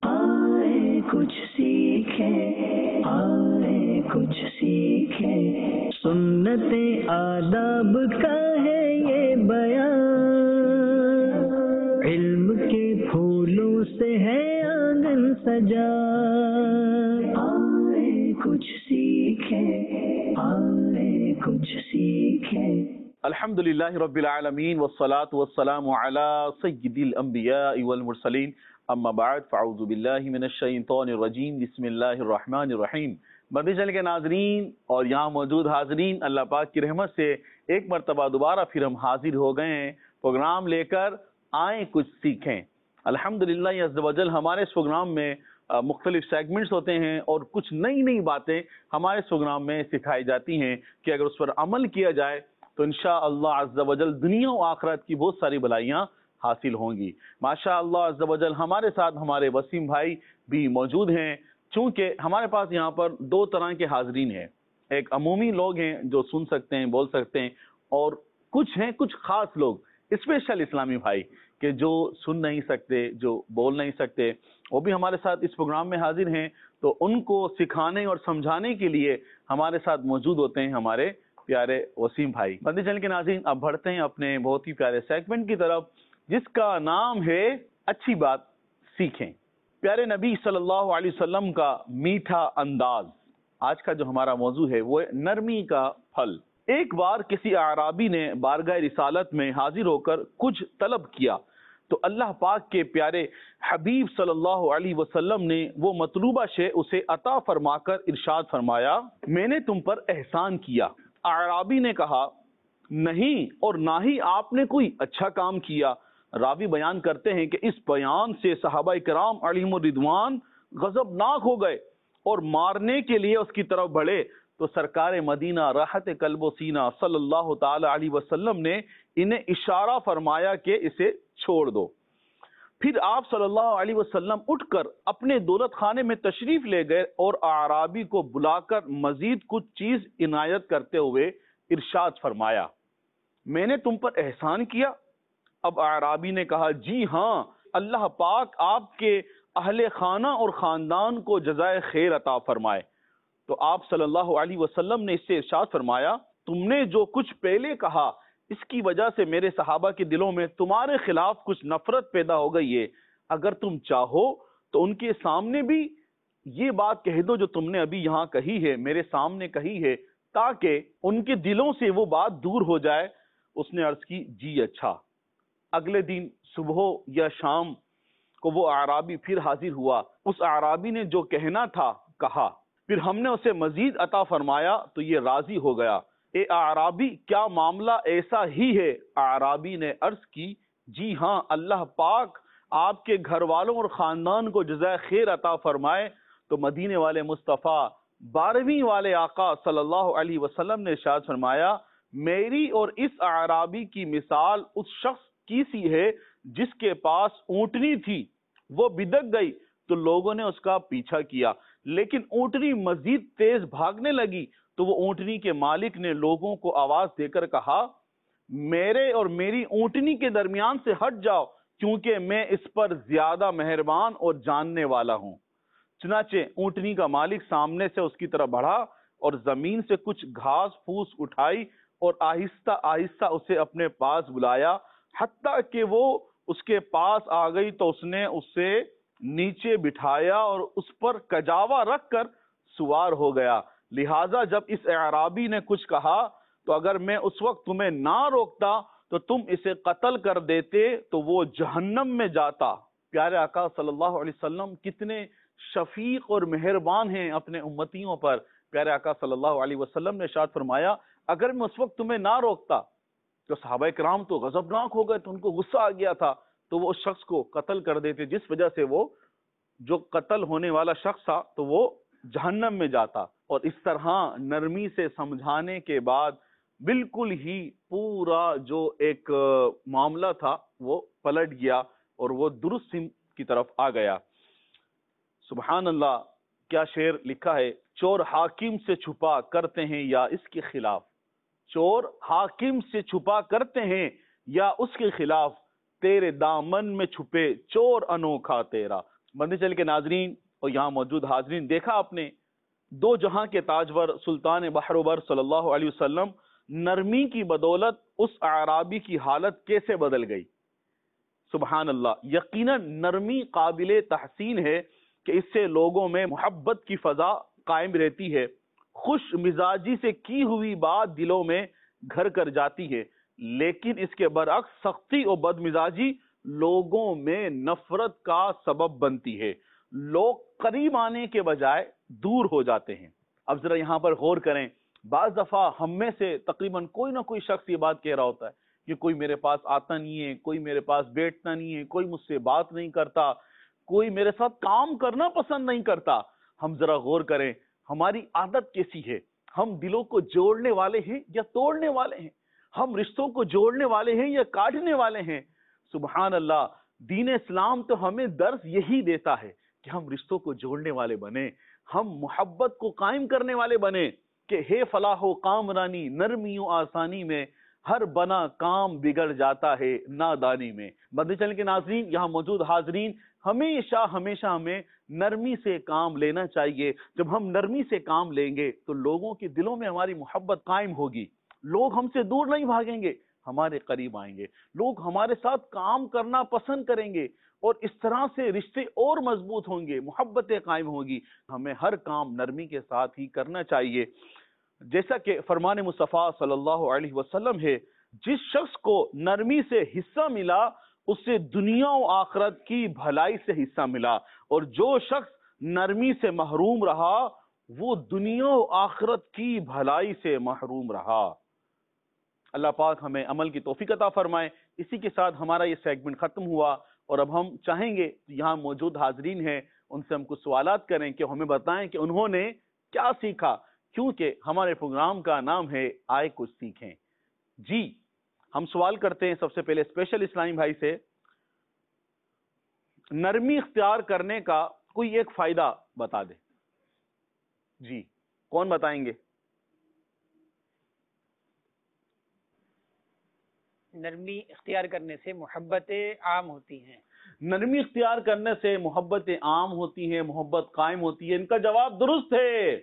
आए कुछ सीखे, आए कुछ सीखे, सुन्नते आदाब का है ये बयान, इल्म के फूलों से है आंगन सजा। आए कुछ सीखे, आए कुछ सीखे। अल्हम्दुलिल्लाहि रब्बिल आलमीन वस्सलातु वस्सलामु अला सय्यिदिल अंबिया'i वल मुरसलीन अम्मा बाद फ़अऊज़ु बिल्लाहि मिनश शैतानिर रजीम बिस्मिल्लाहिर रहमानिर रहीम। मदनी चैनल के नाज़रीन और यहाँ मौजूद हाज़रीन, अल्लाह पाक की रहमत से एक मरतबा दोबारा फिर हम हाजिर हो गए हैं प्रोग्राम लेकर आए कुछ सीखें। अल्हम्दुलिल्लाह अज़्ज़ व जल हमारे इस प्रोग्राम में मुख्तलिफ सेगमेंट्स होते हैं और कुछ नई नई बातें हमारे इस प्रोग्राम में सिखाई जाती हैं कि अगर उस पर अमल किया जाए तो इंशाअल्लाह अज़्ज़ व जल दुनिया और आखिरत की बहुत सारी भलाइयाँ हासिल होंगी। माशाअल्लाह अज़्ज़ व जल हमारे साथ हमारे वसीम भाई भी मौजूद हैं। चूँकि हमारे पास यहाँ पर दो तरह के हाज़रीन हैं, एक अमूमी लोग हैं जो सुन सकते हैं, बोल सकते हैं, और कुछ हैं कुछ ख़ास लोग, स्पेशल इस्लामी भाई कि जो सुन नहीं सकते, जो बोल नहीं सकते, वो भी हमारे साथ इस प्रोग्राम में हाजिर हैं। तो उनको सिखाने और समझाने के लिए हमारे साथ मौजूद होते हैं हमारे प्यारे वसीम भाई। मदनी चैनल के नाज़रीन, अब बढ़ते हैं अपने बहुत ही प्यारे सेगमेंट की तरफ जिसका नाम है अच्छी बात सीखें। प्यारे नबी सल्लल्लाहु अलैहि वसल्लम का मीठा अंदाज। आज का जो हमारा मौजू है वो है नरमी का फल। एक बार किसी आराबी ने बारगाह रिसालत में हाजिर होकर कुछ तलब किया तो अल्लाह पाक के प्यारे हबीब सल्लल्लाहु अलैहि वसल्लम ने वो मतलूबा शे उसे अता फरमाकर इरशाद फरमाया, मैंने तुम पर एहसान किया। आराबी ने कहा, नहीं और ना ही आपने कोई अच्छा काम किया। रावी बयान करते हैं कि इस बयान से सहाबा इकराम अलैहिमुर रिदवान गजबनाक हो गए और मारने के लिए उसकी तरफ बढ़े तो सरकार मदीना राहत कल्बो सीना सल्लल्लाहु ताला अलैहि वसल्लम ने इन्हें इशारा फरमाया कि इसे छोड़ दो। फिर आप सल्लल्लाहु अलैहि वसल्लम उठकर अपने दौलत खाने में तशरीफ ले गए और आराबी को बुलाकर मजीद कुछ चीज इनायत करते हुए इरशाद फरमाया, मैंने तुम पर एहसान किया। अब आराबी ने कहा, जी हाँ, अल्लाह पाक आपके अहले खाना और खानदान को जज़ाए खैर अता फरमाए। तो आप सल्लल्लाहु अलैहि वसल्लम ने इससे इरशाद फरमाया, तुमने जो कुछ पहले कहा इसकी वजह से मेरे सहाबा के दिलों में तुम्हारे खिलाफ कुछ नफरत पैदा हो गई है। अगर तुम चाहो तो उनके सामने भी ये बात कह दो जो तुमने अभी यहाँ कही है, मेरे सामने कही है, ताकि उनके दिलों से वो बात दूर हो जाए। उसने अर्ज की, जी अच्छा। अगले दिन सुबह या शाम को वो आराबी फिर हाजिर हुआ। उस आराबी ने जो कहना था कहा, फिर हमने उसे मजीद अता फरमाया तो ये राजी हो गया। ए आराबी, क्या मामला ऐसा ही है? आराबी ने अर्ज की, जी हाँ, अल्लाह पाक आपके घर वालों और खानदान को जज़ाए खैर अता फरमाए। तो मदीने वाले मुस्तफ़ा 12वीं वाले आका सल्लल्लाहु अलैहि वसल्लम ने इरशाद फरमाया, मेरी और इस आराबी की मिसाल उस शख्स की सी है जिसके पास ऊंटनी थी, वो बिदक गई तो लोगों ने उसका पीछा किया, लेकिन ऊंटनी मजीद तेज भागने लगी तो वो ऊंटनी के मालिक ने लोगों को आवाज देकर कहा, मेरे और मेरी ऊंटनी के दरमियान से हट जाओ क्योंकि मैं इस पर ज्यादा मेहरबान और जानने वाला हूं। चुनाचे ऊंटनी का मालिक सामने से उसकी तरफ बढ़ा और जमीन से कुछ घास फूस उठाई और आहिस्ता आहिस्ता उसे अपने पास बुलाया। हत्ता कि वो उसके पास आ गई तो उसने उसे नीचे बिठाया और उस पर कजावा रखकर सुवार हो गया। लिहाजा जब इस अराबी ने कुछ कहा तो अगर मैं उस वक्त तुम्हें ना रोकता तो तुम इसे कत्ल कर देते तो वो जहन्नम में जाता। प्यारे आका सल्लल्लाहु अलैहि वसल्लम कितने शफीक और मेहरबान हैं अपने उम्मतियों पर। प्यारे आका सल्लल्लाहु अलैहि वसल्लम ने इरशाद फरमाया, अगर मैं उस वक्त तुम्हें ना रोकता तो सहाबा किराम तो गजबनाक हो गए, तो उनको गुस्सा आ गया था, तो वो उस शख्स को कत्ल कर देते, जिस वजह से वो जो कत्ल होने वाला शख्स था तो वो जहन्नम में जाता। और इस तरह नरमी से समझाने के बाद बिल्कुल ही पूरा जो एक मामला था वो पलट गया और वो दुरुस्त की तरफ आ गया। सुभान अल्लाह, क्या शेर लिखा है, चोर हाकिम से छुपा करते हैं या इसके खिलाफ, चोर हाकिम से छुपा करते हैं या उसके खिलाफ, तेरे दामन में छुपे चोर अनोखा तेरा। بندے چل کے ناظرین اور یہاں موجود حاضرین، دیکھا آپ نے دو جہاں کے تاجور سلطان بحر و بر صلی اللہ علیہ وسلم نرمی کی بدولت اس اعرابی کی حالت کیسے بدل گئی. سبحان اللہ. یقیناً نرمی قابل تحسین ہے کہ اس سے لوگوں میں محبت کی فضا قائم رہتی ہے، خوش مزاجی سے کی ہوئی بات دلوں میں گھر کر جاتی ہے، لیکن اس کے برعکس سختی اور بد مزاجی لوگوں میں نفرت کا سبب بنتی ہے، لوگ قریب آنے کے بجائے دور ہو جاتے ہیں. اب ذرا یہاں پر غور کریں، بعض دفعہ ہم میں سے تقریباً کوئی نہ کوئی شخص یہ بات کہہ رہا ہوتا ہے کہ کوئی میرے پاس آتا نہیں ہے، کوئی میرے پاس بیٹھتا نہیں ہے، کوئی مجھ سے بات نہیں کرتا، کوئی میرے ساتھ کام کرنا پسند نہیں کرتا. ہم ذرا غور کریں ہماری عادت کیسی ہے. ہم دلوں کو جوڑنے والے ہیں یا توڑنے والے ہیں؟ ہم رشتوں کو جوڑنے والے ہیں یا کاٹنے والے ہیں؟ سبحان اللہ. دین اسلام تو ہمیں درس یہی دیتا ہے کہ ہم رشتوں کو جوڑنے والے بنیں، ہم محبت کو قائم کرنے والے بنیں کہ ہے فلاح و کامرانی نرمی و آسانی میں، ہر بنا کام بگڑ جاتا ہے نادانی میں. مدنی چینل کے ناظرین، یہاں موجود حاضرین، ہمیشہ ہمیں نرمی سے کام لینا چاہیے. جب ہم نرمی سے کام لیں گے تو لوگوں کے دلوں میں ہماری محبت قائم ہوگی، لوگ ہم سے دور نہیں بھاگیں گے، ہمارے قریب آئیں گے، لوگ ہمارے ساتھ کام کرنا پسند کریں گے، اور اس طرح سے رشتے اور مضبوط ہوں گے، محبتیں قائم ہوگی. ہمیں ہر کام نرمی کے ساتھ ہی کرنا چاہیے. جیسا کہ فرمان مصطفیٰ صلی اللہ علیہ وسلم ہے، جس شخص کو نرمی سے حصہ ملا اسے دنیا و آخرت کی بھلائی سے حصہ ملا، اور جو شخص نرمی سے محروم رہا وہ دنیا و آخرت کی بھلائی سے محروم رہا. اللہ پاک ہمیں عمل کی توفیق عطا فرمائے. اسی کے ساتھ ہمارا یہ سیگمنٹ ختم ہوا، اور اب ہم چاہیں گے یہاں موجود حاضرین ہیں ان سے ہم کچھ سوالات کریں کہ ہمیں بتائیں کہ انہوں نے کیا سیکھا، کیونکہ ہمارے پروگرام کا نام ہے آئے کچھ سیکھیں. جی ہم سوال کرتے ہیں سب سے پہلے اسپیشل اسلامی بھائی سے، نرمی اختیار کرنے کا کوئی ایک فائدہ بتا دے. جی کون بتائیں گے؟ نرمی اختیار کرنے سے محبتیں عام ہوتی ہیں. نرمی اختیار کرنے سے محبتیں عام ہوتی ہیں، محبت قائم ہوتی ہے. ان کا جواب درست ہے.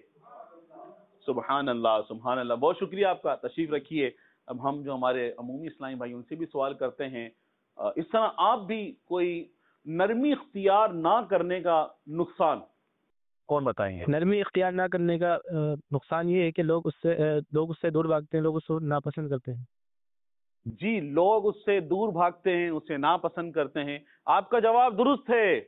سبحان اللہ سبحان اللہ. بہت شکریہ آپ کا. تشریف رکھیے. اب ہم جو ہمارے عمومی اسلامی بھائی ان سے بھی سوال کرتے ہیں، اس طرح آپ بھی کوئی نرمی اختیار نہ کرنے کا نقصان کون بتائیں گے؟ نرمی اختیار نہ کرنے کا نقصان یہ ہے کہ لوگ اس سے دور بھاگتے ہیں، لوگ اس کو ناپسند کرتے ہیں. جی لوگ اس سے دور بھاگتے ہیں، اسے ناپسند کرتے ہیں. آپ کا جواب درست ہے.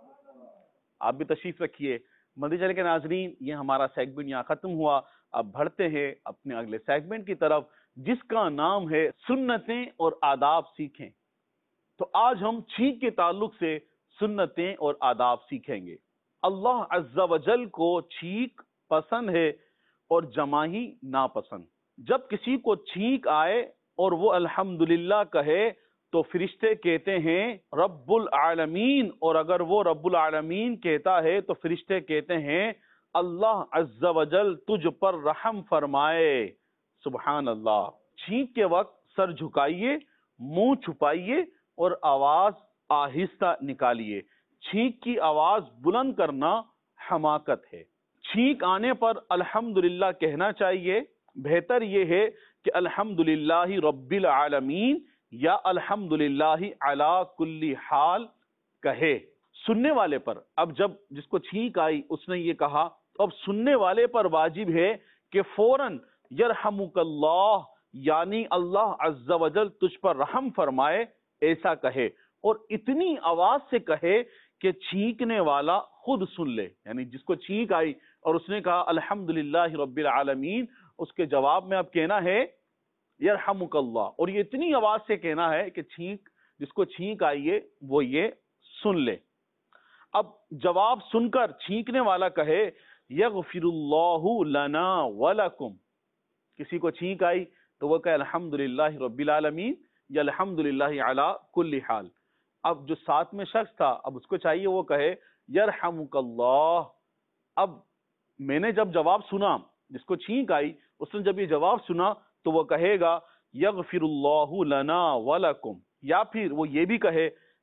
آپ بھی تشریف رکھیے. مدنی چینل کے ناظرین، یہ ہمارا سیگمنٹ یہاں ختم ہوا. اب بڑھتے ہیں اپنے اگلے سیگمنٹ کی طرف جس کا نام ہے سنتیں اور آداب سیکھیں. تو آج ہم چھینک کے تعلق سے سنتیں اور آداب سیکھیں گے. اللہ عز و جل کو چھینک پسند ہے اور جماہی ناپسند. جب کسی کو چھینک آئے اور وہ الحمدللہ کہے تو فرشتے کہتے ہیں رب العالمین، اور اگر وہ رب العالمین کہتا ہے تو فرشتے کہتے ہیں اللہ عز و جل تجھ پر رحم فرمائے. سبحان اللہ. چھینک کے وقت سر جھکائیے، منہ چھپائیے اور آواز آہستہ نکالیے. چھینک کی آواز بلند کرنا حماقت ہے. چھینک آنے پر الحمدللہ کہنا چاہیے. بہتر یہ ہے کہ الحمدللہ رب العالمین یا الحمدللہ علی کل حال کہے. سننے والے پر، اب جب جس کو چھینک آئی اس نے یہ کہا تو اب سننے والے پر واجب ہے کہ فوراً یرحمک اللہ یعنی اللہ عز و جل تجھ پر رحم فرمائے ایسا کہے، اور اتنی آواز سے کہے کہ چھینکنے والا خود سن لے. یعنی جس کو چھینک آئی اور اس نے کہا الحمدللہ رب العالمین، اس کے جواب میں اب کہنا ہے یرحمک اللہ، اور یہ اتنی آواز سے کہنا ہے کہ جس کو چھینک آئیے وہ یہ سن لے. اب جواب سن کر چھینکنے والا کہے یغفر اللہ لنا ولکم. کسی کو چھینک آئی تو وہ کہے الحمدللہ رب العالمین یا الحمدللہ علی کل حال. اب جو ساتھ میں شخص تھا اب اس کو چاہیے وہ کہے یرحمک اللہ. اب میں نے جب جواب سنا، جس کو چھینک آئی اس نے جب یہ جواب سنا تو وہ کہے گا یغفر اللہ لنا ولکم، یا پھر وہ یہ بھی کہے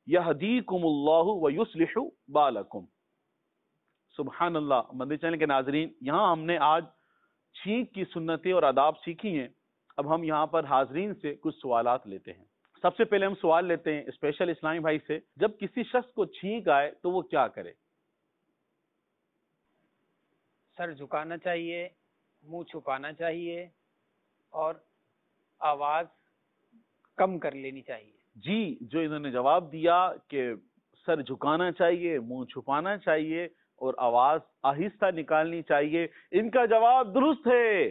یہدیکم اللہ ویصلح بالکم. سبحان اللہ. مدنی چینل کے ناظرین، یہاں ہم نے آج چھینک کی سنتیں اور آداب سیکھی ہیں. اب ہم یہاں پر حاضرین سے کچھ سوالات لیتے ہیں. سب سے پہلے ہم سوال لیتے ہیں اسپیشل اسلامی بھائی سے، جب کسی شخص کو چھینک آئے تو وہ کیا کرے؟ سر جھکانا چاہیے، منہ چھپانا چاہیے اور آواز کم کر لینی چاہیے. جی، جو انہوں نے جواب دیا کہ سر جھکانا چاہیے، منہ چھپانا چاہیے اور آواز آہستہ نکالنی چاہیے، ان کا جواب درست ہے.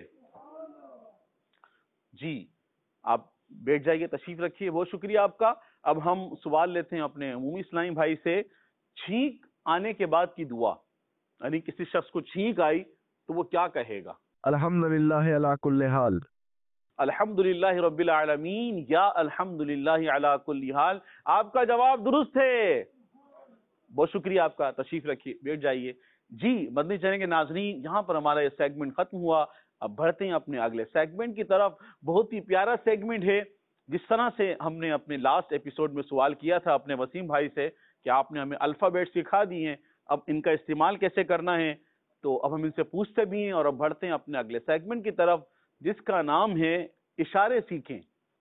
جی، آپ بیٹھ جائیے، تشریف رکھیے، بہت شکریہ آپ کا. اب ہم سوال لیتے ہیں اپنے عمومی اسلامی بھائی سے، چھینک آنے کے بعد کی دعا، یعنی کسی شخص کو چھینک آئی تو وہ کیا کہے گا؟ الحمدللہ علی کل حال. الحمدللہ رب العالمین یا الحمدللہ علی کل حال. آپ کا جواب درست ہے. بہت شکریہ آپ کا، تشریف رکھیے، بیٹھ جائیے. جی، مدنی چینل کے ناظرین، یہاں پر ہمارا یہ سیگمنٹ ختم ہوا. اب بڑھتے ہیں اپنے اگلے سیگمنٹ کی طرف. بہت ہی پیارا سیگمنٹ ہے. جس طرح سے ہم نے اپنے لاسٹ ایپیسوڈ میں سوال کیا تھا اپنے وسیم بھائی سے کہ آپ نے ہمیں الفابیٹ سکھا دی ہیں، اب ان کا استعمال کیسے کرنا ہے، تو اب ہم ان سے پوچھتے بھی ہیں. اور اب بڑھتے ہیں اپنے اگلے سیگمنٹ کی طرف جس کا نام ہے اشارے سیکھیں.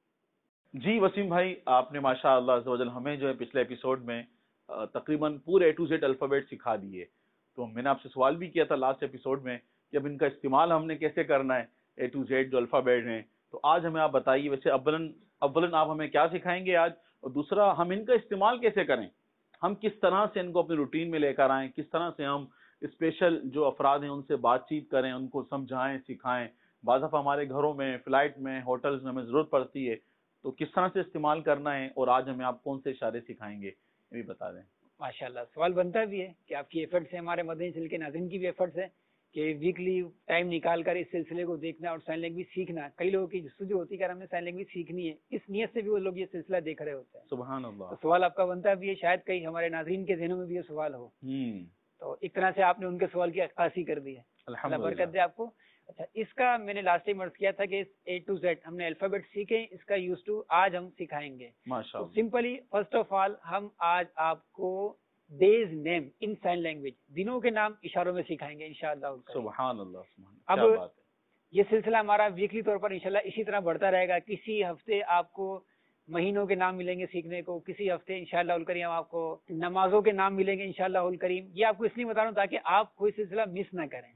جی وسیم بھائی، آپ نے ماشاء اللہ عز و جل ہمیں جو ہے پچھلے ایپیسوڈ میں تقریباً پورے A to Z الفابیٹ سکھا دیے. تو میں نے آپ سے سوال بھی کیا تھا لاسٹ ایپیسوڈ میں کہ اب ان کا استعمال ہم نے کیسے کرنا ہے، A to Z جو الفابیٹ ہیں. تو آج ہمیں آپ بتائیے، ویسے اولن آپ ہمیں کیا سکھائیں گے آج، اور دوسرا ہم ان کا استعمال کیسے کریں، ہم کس طرح سے ان کو اپنی روٹین میں لے کر آئیں، کس طرح سے ہم اسپیشل جو افراد ہیں ان سے بات چیت کریں، ان کو سمجھائیں، سکھائیں. بعض دفعہ ہمارے گھروں میں، فلائٹ میں، ہوٹلز میں ہمیں ضرورت پڑتی ہے، تو کس طرح سے استعمال کرنا ہے، اور آج ہمیں آپ کون سے اشارے سکھائیں گے یہ بھی بتا دیں. ماشاءاللہ، سوال بنتا بھی ہے کہ آپ کی ایفرٹس ہیں، ہمارے مدنی چینل کے ناظرین کی بھی ایفرٹس ہیں کہ ویکلی ٹائم نکال کر اس سلسلے کو دیکھنا اور سائن لینگویج سیکھنا. کئی لوگوں کی جستجو ہوتی ہے کہ ہم نے سائن لینگویج سیکھنی ہے، اس نیت سے بھی وہ لوگ یہ سلسلہ دیکھ رہے ہوتے ہیں. سبحان اللہ. تو سوال آپ کا بنتا بھی ہے، شاید کئی ہمارے ناظرین کے ذہنوں میں بھی یہ سوال ہو. تو ایک طرح سے آپ نے ان کے سوال کی عکاسی کر دی ہے. اللہ برکت دے آپ کو. اچھا، اس کا میں نے لاسٹ ٹائم عرض کیا تھا کہ A to Z ہم نے الفابیٹ سیکھے، اس کا یوز ٹو آج ہم سکھائیں گے. تو سمپلی فرسٹ آف آل ہم آج آپ کو days name in sign language, دنوں کے نام اشاروں میں سکھائیں گے انشاءاللہ. سبحان اللہ. اب یہ سلسلہ ہمارا ویکلی طور پر انشاءاللہ اسی طرح بڑھتا رہے گا. کسی ہفتے آپ کو مہینوں کے نام ملیں گے سیکھنے کو، کسی ہفتے انشاءاللہ الکریم آپ کو نمازوں کے نام ملیں گے انشاءاللہ الکریم. یہ آپ کو اس لیے بتا رہا ہوں تاکہ آپ کوئی سلسلہ مس نہ کریں.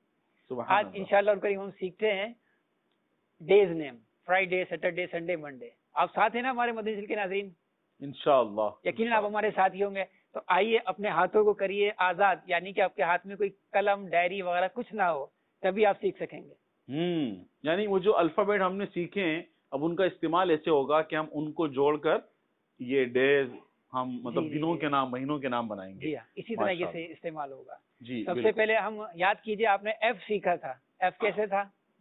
آج انشاءاللہ الکریم ہم سیکھتے ہیں days name, Friday, Saturday, Sunday, Monday. آپ ساتھ ہیں نا ہمارے مدنی چینل کے ناظرین؟ انشاءاللہ یقیناً آپ ہمارے ساتھ ہی ہوں گے. تو آئیے اپنے ہاتھوں کو کریے آزاد، یعنی کہ آپ کے ہاتھ میں کوئی قلم، ڈائری وغیرہ کچھ نہ ہو، تبھی آپ سیکھ سکیں گے. یعنی وہ جو الفابیٹ ہم نے سیکھے ہیں اب ان کا استعمال ایسے ہوگا کہ ہم ان کو جوڑ کر یہ ڈیز ہم مطلب دنوں کے نام، مہینوں کے نام بنائیں گے. جی ہاں، اسی طرح سے استعمال ہوگا. جی، سب سے پہلے ہم یاد کیجئے، آپ نے ایف سیکھا تھا. ایف کیسے تھا؟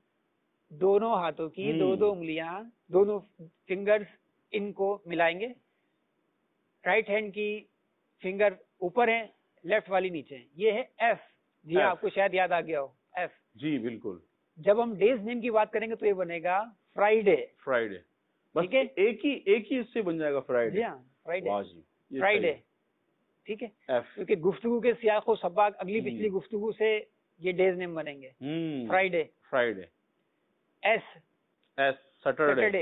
دونوں ہاتھوں کی دو انگلیاں، دونوں فنگرز ان کو ملائیں گے. رائٹ ہینڈ کی فنگر اوپر ہیں، لیفٹ والی نیچے. یہ ہے ایف. جی آپ کو شاید یاد آ گیا ہو ایف. جی بالکل. جب ہم ڈیز نیم کی بات کریں گے تو یہ بنے گا فرائیڈے. فرائیڈے، ٹھیک ہے، ایک ہی اس سے بن جائے گا فرائیڈے. جی ہاں، فرائیڈے. جی فرائیڈے ٹھیک ہے، کیونکہ گفتگو کے سیاق و سباق اگلی پچھلی گفتگو سے یہ ڈیز نیم بنیں گے. Friday, Friday. S Saturday.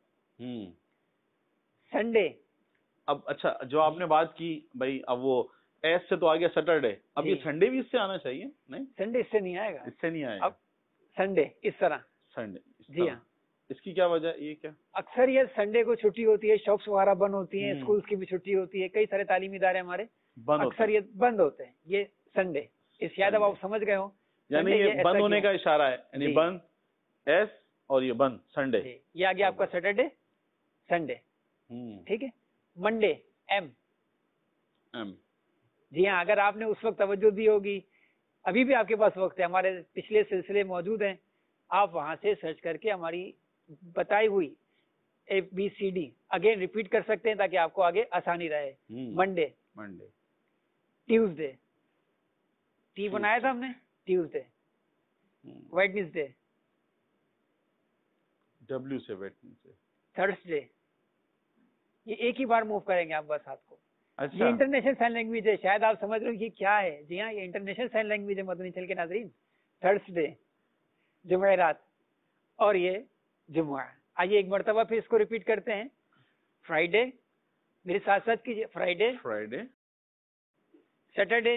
Sunday. اب اچھا، جو آپ نے بات کی بھائی، اب وہ ایس سے تو آ گیا سیٹرڈے، اب یہ سنڈے بھی اس سے آنا چاہیے؟ نہیں، سنڈے اس سے نہیں آئے گا. اس سے نہیں آئے گا. اب سنڈے اس طرح. سنڈے. جی ہاں. اس کی کیا وجہ؟ یہ کیا اکثر یہ سنڈے کو چھٹی ہوتی ہے، شاپس وغیرہ بند ہوتی ہیں، اسکولس کی بھی چھٹی ہوتی ہے، کئی سارے تعلیمی ادارے ہمارے اکثر یہ بند ہوتے ہیں. یہ سنڈے اس شاید اب آپ سمجھ گئے ہوں، یعنی یہ بند ہونے کا اشارہ ہے، یعنی بند ایس اور یہ بند سنڈے. یہ آ گیا آپ کا سیٹرڈے، سنڈے. ٹھیک ہے. Monday, M. جی ہاں، اگر آپ نے اس وقت توجہ دی ہوگی، ابھی بھی آپ کے پاس وقت ہے، ہمارے پچھلے سلسلے موجود ہیں، آپ وہاں سے سرچ کر کے ہماری بتائی ہوئی ABCD اگین ریپیٹ کر سکتے ہیں تاکہ آپ کو آگے آسانی رہے. منڈے، ٹیوزڈے، ٹی بنایا تھا ہم نے، ٹیوزڈے. ویڈنسڈے، ڈبلیو سے ویڈنسڈے. تھرسڈے، یہ ایک ہی بار موو کریں گے آپ بس ہاتھ کو. یہ اچھا انٹرنیشنل سائن لینگویج ہے. شاید آپ سمجھ رہے ہو یہ کیا ہے. جی ہاں، یہ انٹرنیشنل سائن لینگویج ہے مدنی چل کے ناظرین. تھرسڈے، جمعرات اور یہ جمعہ. آئیے ایک مرتبہ پھر اس کو ریپیٹ کرتے ہیں. فرائیڈے، میرے ساتھ ساتھ کیجیے. فرائیڈے، فرائیڈے، سیٹرڈے،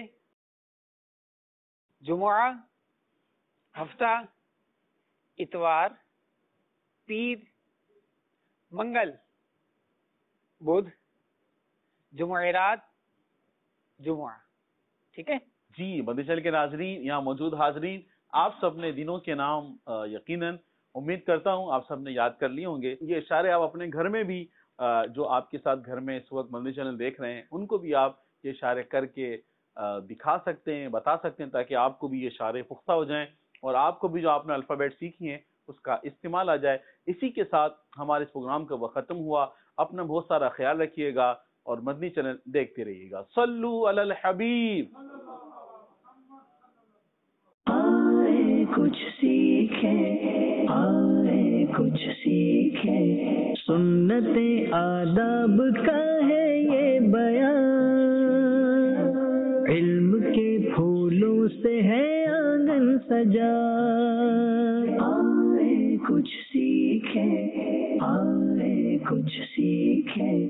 جمعہ، ہفتہ، اتوار، پیر، منگل، بدھ، جمعرات، جمعہ. ٹھیک ہے. جی مدنی چینل کے ناظرین، یہاں موجود حاضرین، آپ سب نے دنوں کے نام یقیناً امید کرتا ہوں آپ سب نے یاد کر لیے ہوں گے. یہ اشارے آپ اپنے گھر میں بھی جو آپ کے ساتھ گھر میں اس وقت مدنی چینل دیکھ رہے ہیں ان کو بھی آپ یہ اشارے کر کے دکھا سکتے ہیں، بتا سکتے ہیں، تاکہ آپ کو بھی یہ اشارے پختہ ہو جائیں اور آپ کو بھی جو آپ نے الفابیٹ سیکھی ہیں اس کا استعمال آ جائے. اسی کے ساتھ ہمارے اس پروگرام کا وقت ختم ہوا. اپنا بہت سارا خیال رکھیے گا اور مدنی چینل دیکھتے رہیے گا. صلو علی الحبیب. کچھ سیکھیں، آئے کچھ سیکھیں، سنت آداب کا ہے یہ بیان، علم کے پھولوں سے ہے آنگن سجا. آئے کچھ سیکھیں، آئے کچھ سیکھیں.